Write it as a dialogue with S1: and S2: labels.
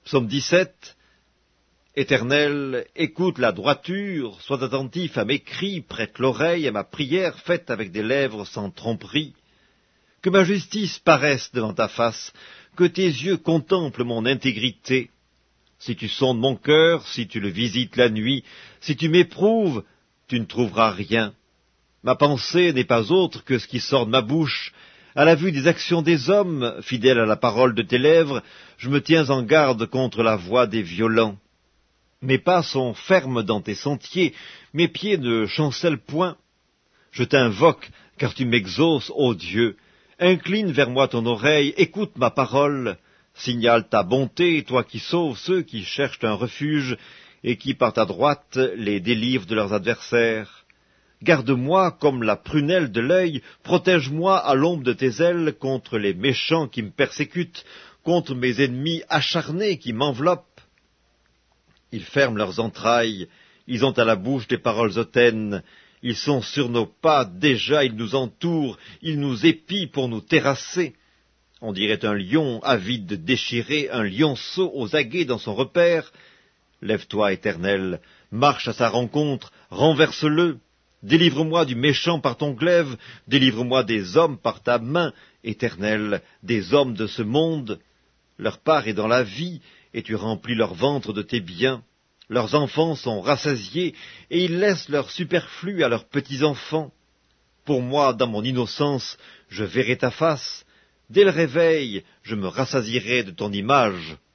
S1: Psaume 17. Éternel, écoute la droiture, sois attentif à mes cris, prête l'oreille à ma prière faite avec des lèvres sans tromperie. Que ma justice paraisse devant ta face, que tes yeux contemplent mon intégrité. Si tu sondes mon cœur, si tu le visites la nuit, si tu m'éprouves, tu ne trouveras rien. Ma pensée n'est pas autre que ce qui sort de ma bouche. À la vue des actions des hommes, fidèle à la parole de tes lèvres, je me tiens en garde contre la voix des violents. Mes pas sont fermes dans tes sentiers, mes pieds ne chancellent point. Je t'invoque, car tu m'exauces, ô Dieu. Incline vers moi ton oreille, écoute ma parole. Signale ta bonté, toi qui sauves ceux qui cherchent un refuge, et qui par ta droite les délivrent de leurs adversaires. Garde-moi comme la prunelle de l'œil, protège-moi à l'ombre de tes ailes contre les méchants qui me persécutent, contre mes ennemis acharnés qui m'enveloppent. Ils ferment leurs entrailles, ils ont à la bouche des paroles hautaines, ils sont sur nos pas, déjà ils nous entourent, ils nous épient pour nous terrasser. On dirait un lion avide de déchirer, un lionceau aux aguets dans son repère. Lève-toi, Éternel, marche à sa rencontre, renverse-le. Délivre-moi du méchant par ton glaive, délivre-moi des hommes par ta main, Éternel, des hommes de ce monde. Leur part est dans la vie, et tu remplis leur ventre de tes biens. Leurs enfants sont rassasiés, et ils laissent leur superflu à leurs petits-enfants. Pour moi, dans mon innocence, je verrai ta face. Dès le réveil, je me rassasierai de ton image.